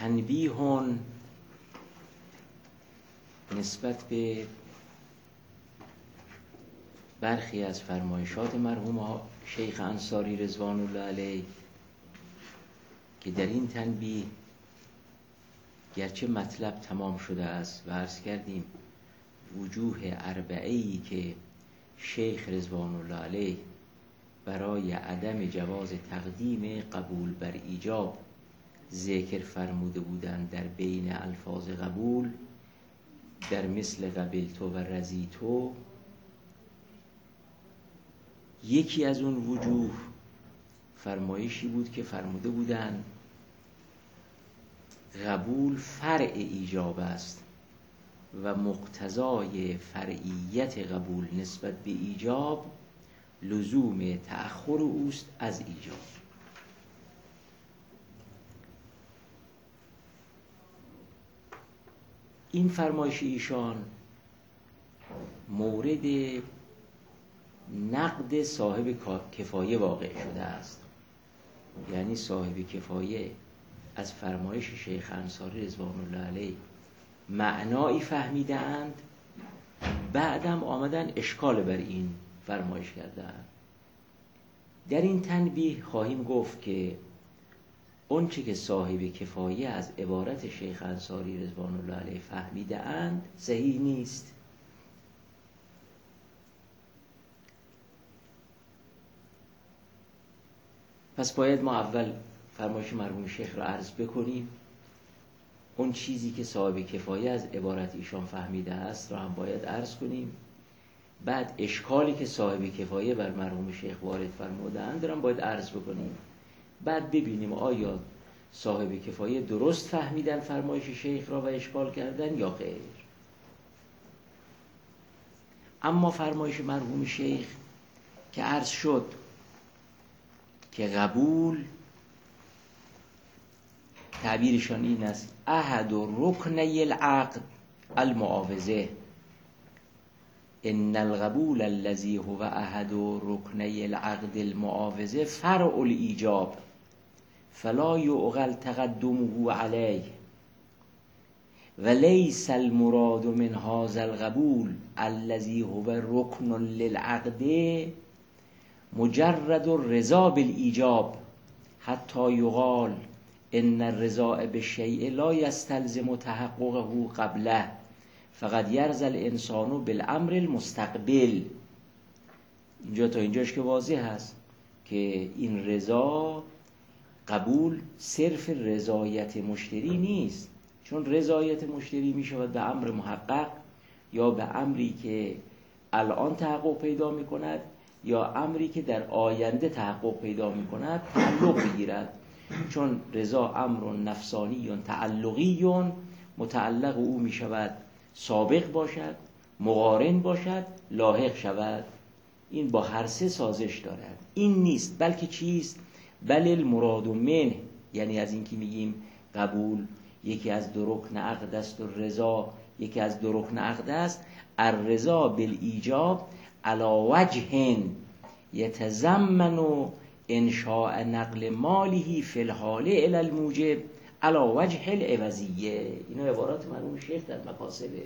تنبیه نسبت به برخی از فرمایشات مرحوم شیخ انصاری رضوان الله علیه که در این تنبیه گرچه مطلب تمام شده است و عرض کردیم وجوه اربعه‌ای که شیخ رضوان الله علیه برای عدم جواز تقدیم قبول بر ایجاب ذکر فرموده بودند در بین الفاظ قبول در مثل قبلتو و رضیتو، یکی از اون وجوه فرمایشی بود که فرموده بودند قبول فرع ایجاب است و مقتضای فرعیت قبول نسبت به ایجاب لزوم تأخر اوست از ایجاب. این فرمایش ایشان مورد نقد صاحب کفایه واقع شده است، یعنی صاحب کفایه از فرمایش شیخ انصاری رضوان الله علیه معنایی فهمیده اند، بعدم آمدن اشکال بر این فرمایش کردند. در این تنبیه خواهیم گفت که اون چه که صاحب کفایه از عبارت شیخ انصاری رضوان الله علیه فهمیده اند صحیح نیست. پس باید ما اول فرمایش مرحوم شیخ را عرض بکنیم، اون چیزی که صاحب کفایه از عبارت ایشان فهمیده است را هم باید عرض کنیم، بعد اشکالی که صاحب کفایه بر مرحوم شیخ وارد فرمودند را هم باید عرض بکنیم، بعد ببینیم آیا صاحب کفایه درست فهمیدن فرمایش شیخ را و اشکال کردن یا خیر. اما فرمایش مرحوم شیخ که عرض شد که قبول تعبیرشان این است احد رکنی العقد المعاوضه، ان القبول الذي هو احد رکنی العقد المعاوضه فرع الایجاب فلا يعقل تقدمه علیه وليس المراد من هذا القبول الذي هو ركن للعقد مجرد الرضا بالایجاب حتی یقال ان الرضا بالشیء لا یستلزم تحققه قبله فقد یرضی الانسان بالامر المستقبل. اینجا تا اینجاش که واضح هست که این رضا قبول صرف رضایت مشتری نیست، چون رضایت مشتری می شود به امر محقق یا به امری که الان تحقق پیدا می کند یا امری که در آینده تحقق پیدا می کند تعلق بگیرد، چون رضا امر نفسانی تعلقی متعلق او می شود سابق باشد، مقارن باشد، لاحق شود. این با هر سه سازش دارد. این نیست بلکه چیست؟ بل المراد منه، یعنی از این که میگیم قبول یکی از دو رکن عقد است و رضا یکی از دو رکن عقد است، الرضا بالایجاب علی وجه یتضمن انشاء نقل ماله فی الحال الی الموجب علی وجه العوضیه. اینو عبارات مرحوم شیخ در مقاصده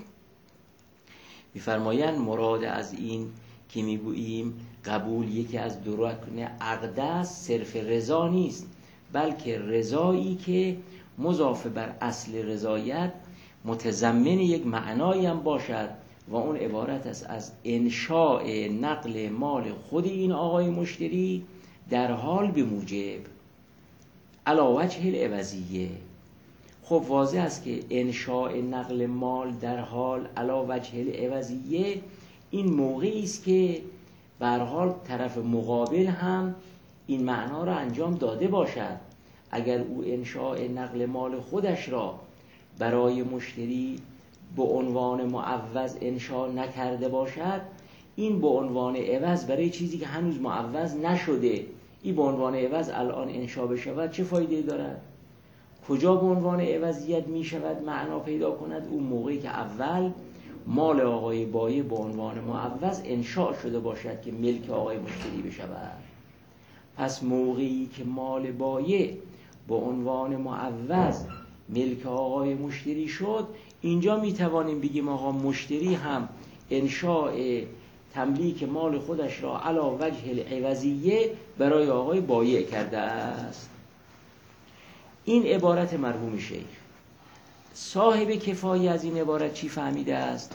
میفرمایند مراد از این که میگوییم قبول یکی از دو رکن عقد است صرف رضا نیست، بلکه رضایی که مضاف بر اصل رضایت متضمن یک معنایی هم باشد و اون عبارت است از انشاء نقل مال خود این آقای مشتری در حال به موجب علی وجه العوضیه. خب واضح است که انشاء نقل مال در حال علی وجه العوضیه این موقعی است که به هر حال طرف مقابل هم این معنا را انجام داده باشد. اگر او انشاء نقل مال خودش را برای مشتری به عنوان معوض انشاء نکرده باشد، این به عنوان عوض برای چیزی که هنوز معوض نشده این به عنوان عوض الان انشاء بشود چه فایده دارد؟ کجا به عنوان عوضیت می شود معنا پیدا کند؟ اون موقعی که اول مال آقای بایع به عنوان معوض انشاء شده باشد که ملک آقای مشتری بشود. پس موقعی که مال بایع به عنوان معوض ملک آقای مشتری شد، اینجا میتوانیم بگیم آقا مشتری هم انشاء تملیک مال خودش را علی وجه العوضیه برای آقای بایع کرده است. این عبارت مرحوم شیخ. صاحب کفایه از این عبارت چی فهمیده است؟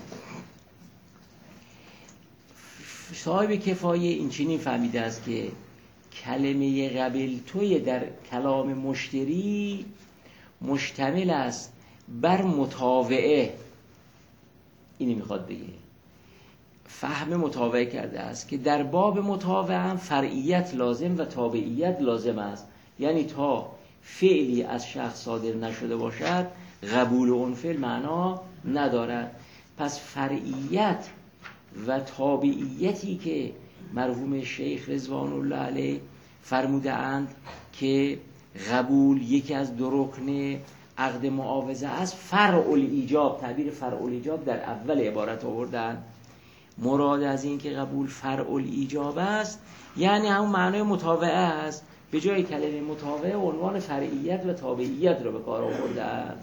صاحب کفایه این چنین فهمیده است که کلمه قبلتوی در کلام مشتری مشتمل است بر متابعه. اینی میخواد بگه، فهم متابعه کرده است که در باب متابعه هم فرعیت لازم و تابعیت لازم است، یعنی تا فعلی از شخص صادر نشده باشد قبول اون فعل معنا ندارد. پس فرعیت و تابعیتی که مرحوم شیخ رضوان الله علیه فرموده اند که قبول یکی از دو رکن عقد معاوضه است، فرع الایجاب، تعبیر فرع الایجاب در اول عبارت آوردن. مراد از این که قبول فرع الایجاب است یعنی همون معنای متابعه است، به جای کلمه متابعه عنوان فرعیت و تابعیت رو به کار آوردن.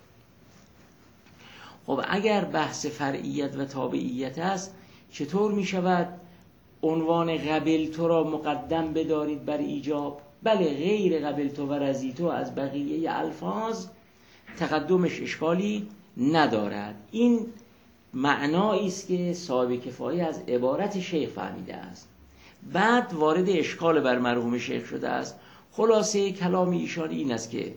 خب اگر بحث فرعیت و تابعیت است، چطور می شود عنوان قبلتو را مقدم بدارید بر ایجاب؟ بله، غیر قبلتو و رضیتو از بقیه الفاظ تقدمش اشکالی ندارد. این معنایی است که صاحب کفایه از عبارت شیخ فهمیده است. بعد وارد اشکال بر مرحوم شیخ شده است. خلاصه کلام ایشان این است که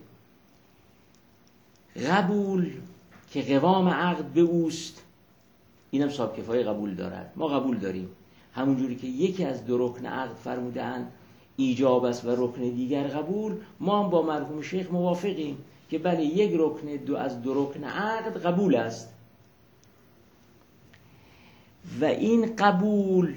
قبول که قوام عقد به اوست، اینم صاحب کفایه قبول دارد، ما قبول داریم. همون جوری که یکی از دو رکن عقد فرمودن ایجاب است و رکن دیگر قبول، ما هم با مرحوم شیخ موافقیم که بله یک رکن از دو رکن عقد قبول است و این قبول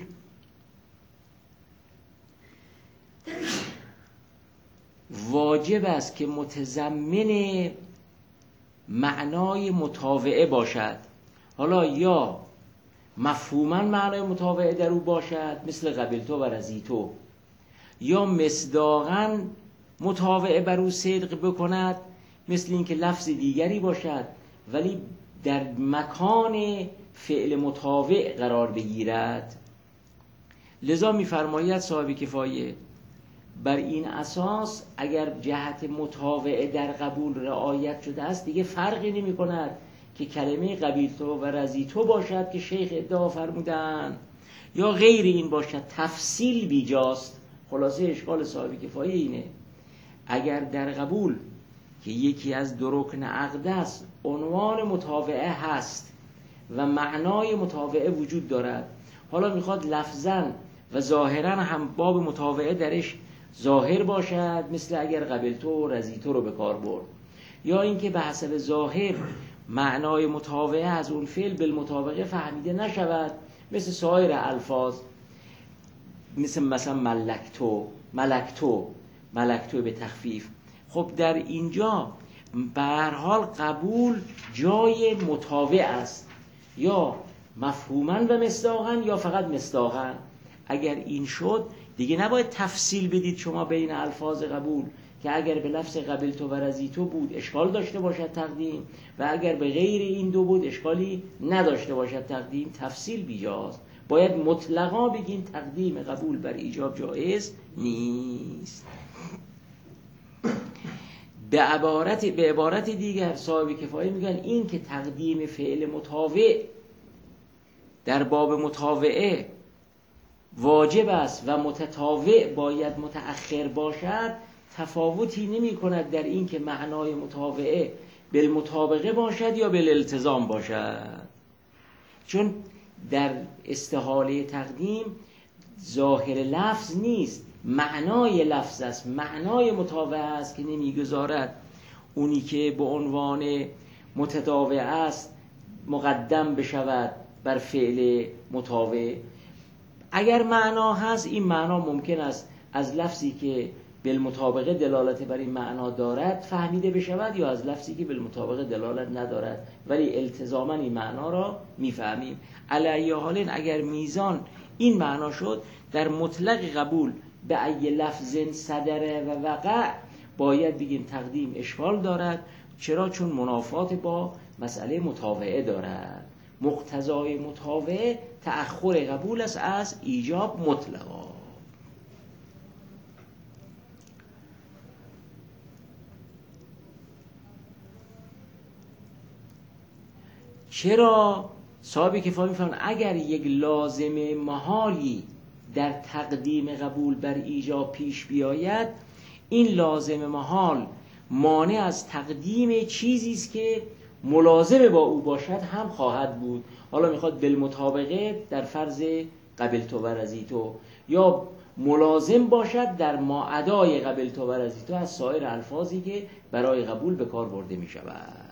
واجب است که متضمن معنای متابعه باشد. حالا یا مفهوما معنای متابعه در او باشد مثل قبلتو و رضیتو، یا مصداقا متابعه بر او صدق بکند مثل اینکه لفظ دیگری باشد ولی در مکان فعل متابع قرار بگیرد. لذا می‌فرماید صاحب کفایه بر این اساس اگر جهت متابعه در قبول رعایت شده است دیگه فرقی نمی کند که کلمه قبیلتو و رضیتو باشد که شیخ ادعا فرمودن یا غیر این باشد، تفصیل بیجاست. خلاصه اشکال صاحب کفایه اینه، اگر در قبول که یکی از دو رکن عقد است عنوان متابعه هست و معنای متابعه وجود دارد، حالا میخواد لفظاً و ظاهراً هم باب متابعه درش ظاهر باشد مثل اگر قبلتو و رضیتو رو به کار برد، یا اینکه به حسب ظاهر معنای متابعه از اون فعل بالمطابقه فهمیده نشود مثل سایر الفاظ، مثلا ملکتو به تخفیف. خب در اینجا به هر حال قبول جای متابع است، یا مفهوما و مصداقا یا فقط مصداقا. اگر این شد دیگه نباید تفصیل بدید شما بین الفاظ قبول که اگر به لفظ قبلتو و رضیتو بود اشکال داشته باشد تقدیم و اگر به غیر این دو بود اشکالی نداشته باشد تقدیم. تفصیل بیجاست، باید مطلقا بگیم تقدیم قبول بر ایجاب جایز نیست. به عبارت دیگر صاحب کفایه میگن این که تقدیم فعل متابع در باب متابعه واجب است و متطاوع باید متأخر باشد تفاوتی نمی کند در این که معنای متابعه بالمطابقه باشد یا بالالتزام باشد، چون در استحاله تقدیم ظاهر لفظ نیست، معنای لفظ است، معنای متابعه است که نمیگذارد اونی که به عنوان متطاوع است مقدم بشود بر فعل متابع. اگر معنا هست این معنا ممکن است از لفظی که بالمطابقه دلالت بر این معنا دارد فهمیده بشود یا از لفظی که بالمطابقه دلالت ندارد ولی التزاما این معنا را میفهمیم. علی حال اگر میزان این معنا شد در مطلق قبول به ای لفظ صدره و وقع باید بگیم تقدیم اشکال دارد، چرا؟ چون منافات با مسئله متابعه دارد. مقتضای متابعه تأخر قبول است از ایجاب مطلقا. چرا صاحب کفایه میفهمن اگر یک لازم محالی در تقدیم قبول بر ایجاب پیش بیاید، این لازم محال مانع از تقدیم چیزی است که ملازم با او باشد هم خواهد بود. حالا میخواد بالمطابقه در فرض قبلتو و رضیتو، یا ملازم باشد در ما ادای قبلتو و رضیتو از سایر الفاظی که برای قبول به کار برده میشود.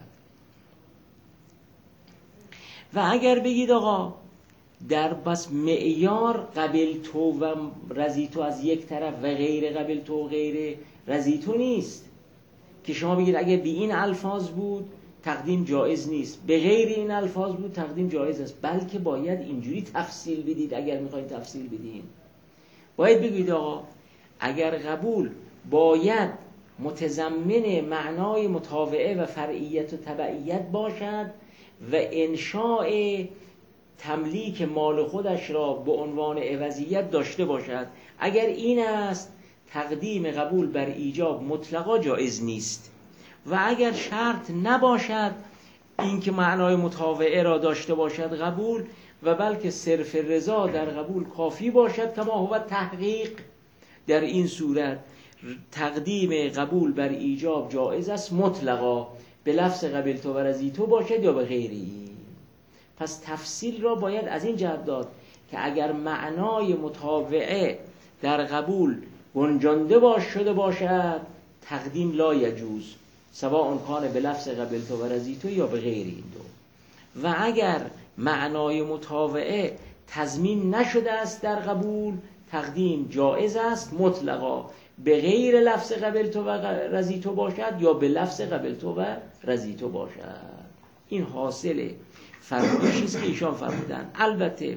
و اگر بگید آقا در بس معیار قبلتو و رضیتو از یک طرف و غیر قبلتو و غیر رضیتو نیست، که شما بگید اگر به این الفاظ بود تقدیم جایز نیست، به غیر این الفاظ بود تقدیم جایز است، بلکه باید اینجوری تفصیل بدید. اگر میخواید تفصیل بدین باید بگید آقا اگر قبول باید متضمن معنای متابعه و فرعیت و تبعیت باشد و انشاء تملیک مال خودش را به عنوان عوضیت داشته باشد، اگر این است تقدیم قبول بر ایجاب مطلقا جایز نیست. و اگر شرط نباشد این که معنای متابعه را داشته باشد قبول، و بلکه صرف رضا در قبول کافی باشد کما هو تحقیق، در این صورت تقدیم قبول بر ایجاب جایز است مطلقا، به لفظ قبلتو و رضیتو باشد یا به غیری. پس تفصیل را باید از این جهت داد که اگر معنای متابعه در قبول گنجانده شده باشد تقدیم لا یجوز، سواء کان به لفظ قبلتو و رضیتو یا به غیر این دو. و اگر معنای متابعه تضمین نشده است در قبول تقدیم جایز است مطلقا، به غیر لفظ قبلتو و رضیتو باشد یا به لفظ قبلتو و رضیتو باشد. این حاصل فرمایشی است که ایشان فرمودن. البته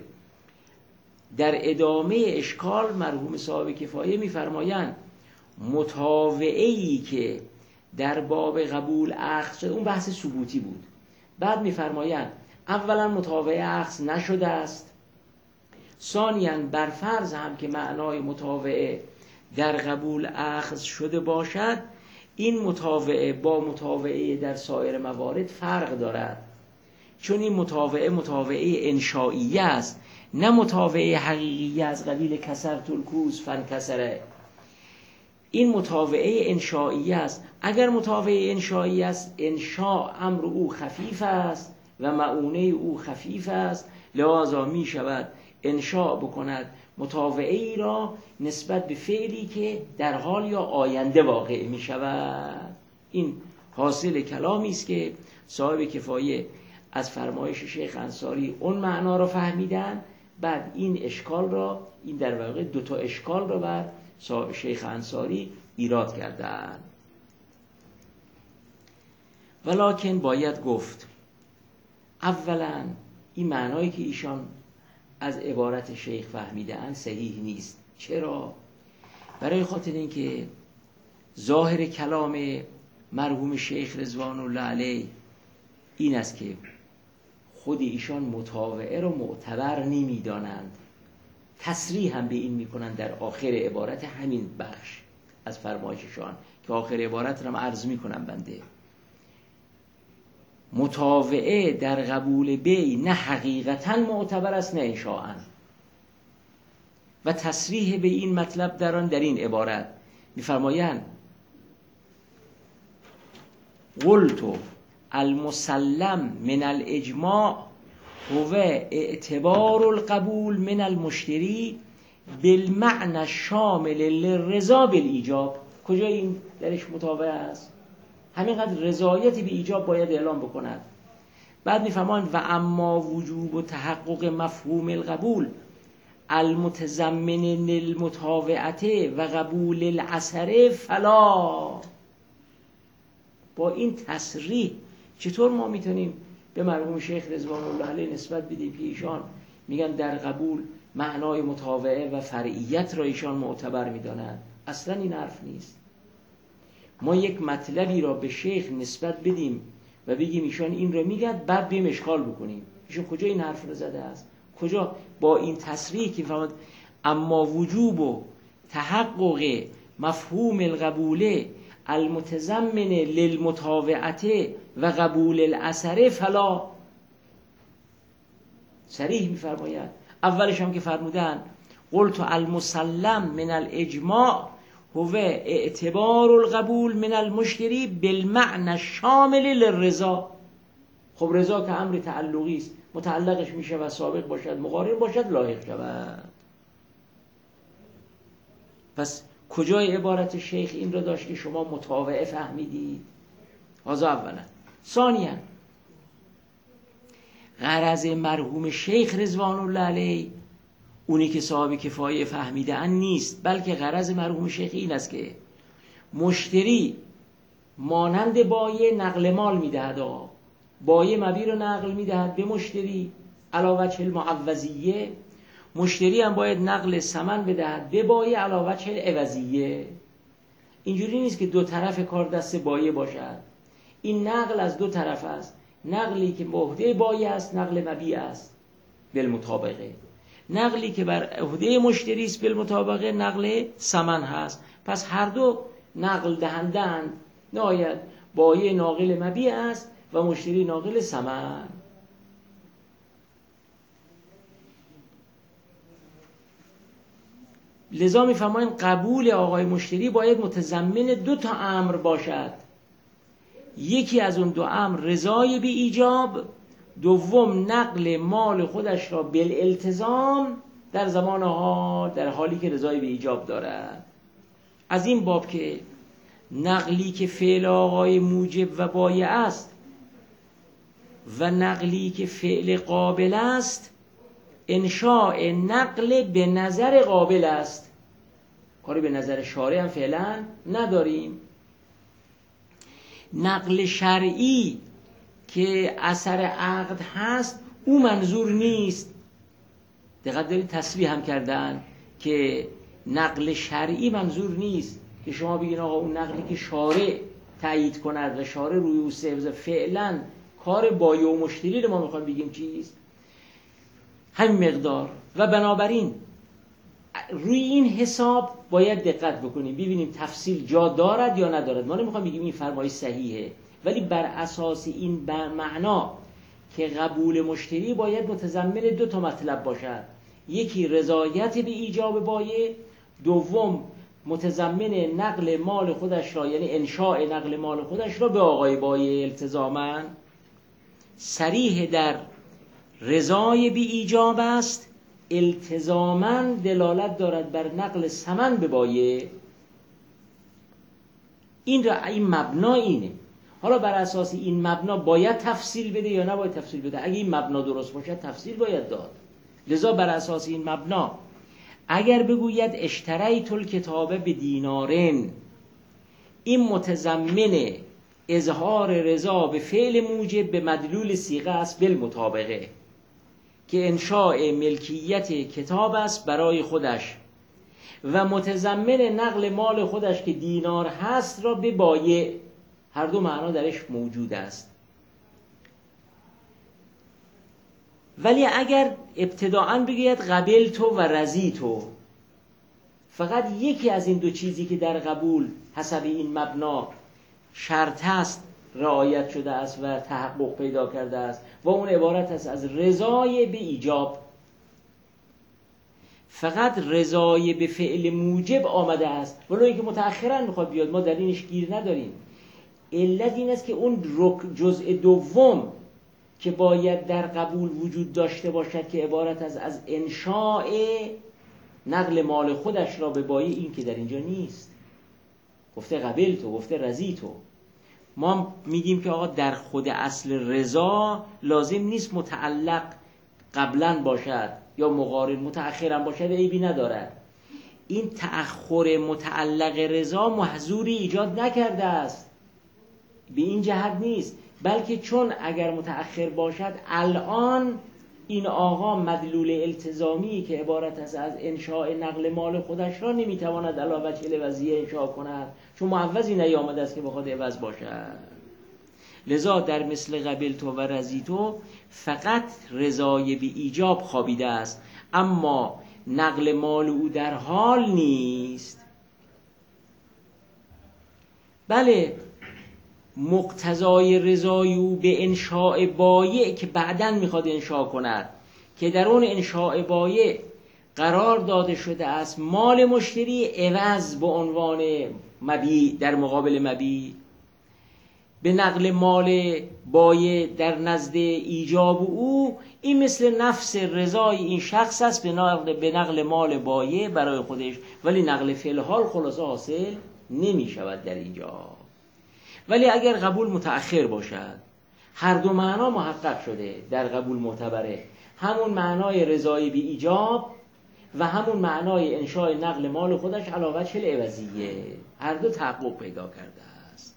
در ادامه اشکال مرحوم صاحب کفایه میفرمایند متابعه‌ای که در باب قبول اخذ شده، اون بحث ثبوتی بود. بعد میفرمایند اولا متابعه اخذ نشده است، ثانیاً بر فرض هم که معنای متابعه در قبول اخذ شده باشد، این متابعه با متابعه در سایر موارد فرق دارد، چون این متابعه انشائیه است، نه متابعه حقیقیه از قبیل کسرت الکوز فانکسره. این متابعه انشائیه است. اگر متابعه انشائیه است، انشاء امر او خفیف است و مؤونه او خفیف است، لذا می شود انشاء بکند متابعه ای را نسبت به فعلی که در حال یا آینده واقع می شود. این حاصل کلامی است که صاحب کفایه از فرمایش شیخ انصاری اون معنا را فهمیدن. بعد این اشکال را، این در واقع دوتا اشکال را بر شیخ انصاری ایراد کردن. ولکن باید گفت اولا این معنایی که ایشان از عبارت شیخ فهمیدن صحیح نیست. چرا؟ برای خاطر اینکه ظاهر کلام مرحوم شیخ رضوان الله علیه این است که خود ایشان متابعه رو معتبر نمی‌دانند. تصریح هم به این میکنند در آخر عبارت همین بخش از فرمایششان که آخر عبارت رو عرض میکنم بنده. متابعه در قبول بی نه حقیقتا معتبر است نه انشاءً، و تصریح به این مطلب در این عبارت میفرمایند قلت المسلم من الاجماع هو اعتبار القبول من المشتری بالمعنى الشامل للرضا بالایجاب. کجا این درش متابعه است؟ همینقدر رضایتی به ایجاب باید اعلام بکند. بعد میفرمایند و اما وجوب و تحقق مفهوم القبول المتضمن للمتابعه و قبول العثره فلا. با این تصریح چطور ما میتونیم به مرحوم شیخ رضوان الله علیه نسبت بدیم که ایشان میگن در قبول معنای متابعه و فرعیت را ایشان معتبر میدانند؟ اصلا این حرف نیست. ما یک مطلبی را به شیخ نسبت بدیم و بگیم ایشان این را میگد، بعد بیم اشکال بکنیم ایشان کجا این حرف را زده است، کجا با این تصریح که فرمود اما وجوب و تحقق مفهوم القبول المتضمن للمتابعت و قبول الاثر فلا، صریح میفرماید. اولش هم که فرمودن قلت المسلم من الاجماع هو اعتبار القبول من المشتری بالمعنى الشامل للرضا. خب رضا که امر تعلقی است، متعلقش میشه و سابق باشد مقارن باشد لاحق شود. پس کجای عبارت شیخ این را داشت که شما متابعه فهمیدید؟ هذا اولا. ثانیا غرض مرحوم شیخ رضوان الله علیه اونی که صاحب کفایه فهمیده ان نیست، بلکه غرض مرحوم شیخ این است که مشتری مانند بایع نقل مال میدهد، بایع مبیع رو نقل میدهد به مشتری علی وجه المعوضیه، مشتری هم باید نقل ثمن بدهد به بایع علی وجه العوضیه. اینجوری نیست که دو طرف کار دست بایع باشد، این نقل از دو طرف است، نقلی که به عهده بایع است نقل مبیع است بالمطابقه، نقلی که بر عهده مشتری است بالمطابقه نقل ثمن هست. پس هر دو نقل دهنده اند، نهایت بایع ناقل مبیع است و مشتری ناقل ثمن. لذا می‌فرمایند قبول آقای مشتری باید متضمن دو تا امر باشد، یکی از اون دو امر رضای به ایجاب، دوم نقل مال خودش را بالالتزام در زمان حال، در حالی که رضای به ایجاب دارد. از این باب که نقلی که فعل آقای موجب و بایع است و نقلی که فعل قابل است، انشاء نقل به نظر قابل است، کاری به نظر شارع هم فعلا نداریم. نقل شرعی که اثر عقد هست او منظور نیست. دقت دارید تصریح هم کردن که نقل شرعی منظور نیست که شما بگین آقا اون نقلی که شارع تایید کند و شارع روی او حفظ، فعلا کار بایع و مشتری رو ما میخوایم بگیم چیست، همین مقدار. و بنابراین روی این حساب باید دقت بکنیم ببینیم تفصیل جا دارد یا ندارد. ما نمیخوام بگیم این فرمایش صحیحه، ولی بر اساس این معنا که قبول مشتری باید متضمن دو تا مطلب باشد، یکی رضایت به ایجاب بایع، دوم متضمن نقل مال خودش را، یعنی انشاء نقل مال خودش را به آقای بایع التزاما. صریح در رضای به ایجاب است، التزاما دلالت دارد بر نقل ثمن به بایع. این مبنا اینه. حالا بر اساس این مبنا باید تفصیل بده یا نباید تفصیل بده؟ اگه این مبنا درست باشه تفصیل باید داد. لذا بر اساس این مبنا اگر بگوید اشتریت الکتاب به دینارن، این متضمن اظهار رضا به فعل موجب به مدلول صیغه است بالمطابقه، که انشاء ملکیت کتاب است برای خودش و متضمن نقل مال خودش که دینار هست را به بایع. هر دو معنا درش موجود است. ولی اگر ابتداءً بگوید قبلت و رضیت، فقط یکی از این دو چیزی که در قبول حسب این مبنا شرط است رعایت شده است و تحقق پیدا کرده است و اون عبارت است از رضای به ایجاب. فقط رضای به فعل موجب آمده است، ولو اینکه متأخراً میخواد بیاد، ما در اینش گیر نداریم. علت این است که اون جزء دوم که باید در قبول وجود داشته باشد که عبارت از انشاء نقل مال خودش را به بایع، این که در اینجا نیست. گفته قبلت و گفته رضیت. ما میگیم که آقا در خود اصل رضا لازم نیست متعلق قبلا باشد یا مقارن متأخرا باشد، عیبی ندارد. این تأخر متعلق رضا محظوری ایجاد نکرده است، به این جهت نیست، بلکه چون اگر متأخر باشد الان این آقا مدلول التزامی که عبارت است از انشاء نقل مال خودش را نمیتواند علی وجه العوضیه انشاء کند، چون معوضی نیامده است که بخواد عوض باشد. لذا در مثل قبلت و رضیت فقط رضای به ایجاب خوابیده است، اما نقل مال او در حال نیست. بله، مقتضای رضای او به انشاء بایع که بعداً میخواد انشاء کند، که در اون انشاء بایع قرار داده شده است مال مشتری عوض به عنوان مبیع در مقابل مبیع، به نقل مال بایع در نزد ایجاب او، این مثل نفس رضای این شخص است به نقل مال بایع برای خودش، ولی نقل فی الحال خلاصه حاصل نمی شود در ایجاب. ولی اگر قبول متأخر باشد، هر دو معنا محقق شده در قبول معتبره، همون معنای رضای به ایجاب و همون معنای انشاء نقل مال خودش علی وجه العوضیه، هر دو تحقق پیدا کرده است.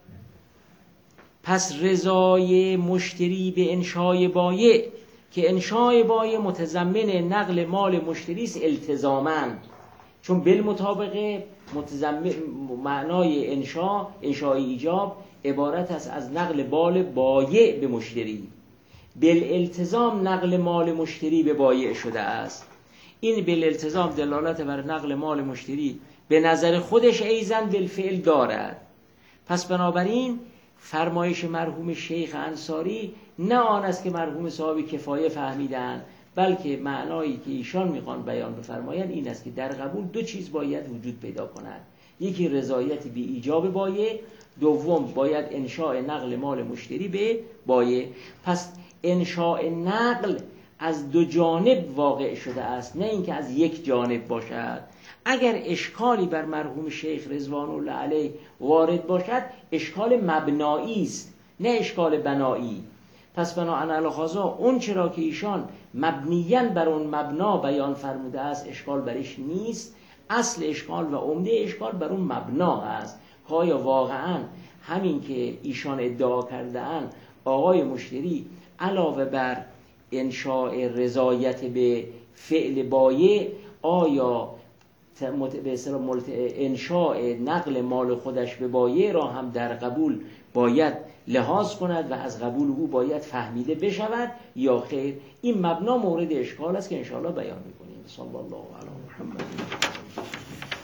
پس رضای مشتری به انشاء بایع که انشاء بایع متضمن نقل مال مشتری است التزاماً، چون بالمطابقه متضمن معنای انشاء ایجاب عبارت است از نقل مال بایع به مشتری، بالالتزام نقل مال مشتری به بایع شده است. این بالالتزام دلالت بر نقل مال مشتری به نظر خودش ایزن بالفعل دارد. پس بنابراین فرمایش مرحوم شیخ انصاری نه آن است که مرحوم صاحب کفایه فهمیدن، بلکه معنایی که ایشان میخوان بیان بفرمایند این است که در قبول دو چیز باید وجود پیدا کند: یکی رضایت بی ایجاب بایع، دوم باید انشاء نقل مال مشتری به بایع. پس انشاء نقل از دو جانب واقع شده است، نه اینکه از یک جانب باشد. اگر اشکالی بر مرحوم شیخ رضوان الله علیه وارد باشد، اشکال مبنایی است نه اشکال بنایی. پس بناهاً اون چرا که ایشان مبنیاً بر اون مبنا بیان فرموده است اشکال برش نیست. اصل اشکال و عمده اشکال بر اون مبنا است که آیا واقعاً همین که ایشان ادعا کرده‌اند آقای مشتری علاوه بر انشاء رضایت به فعل بایع، آیا به اصطلاح انشاء نقل مال خودش به بایع را هم در قبول باید لحاظ کند و از قبول او باید فهمیده بشود یا خیر؟ این مبنا مورد اشکال است که انشاءالله بیان می‌کنیم. صلی الله علی محمد.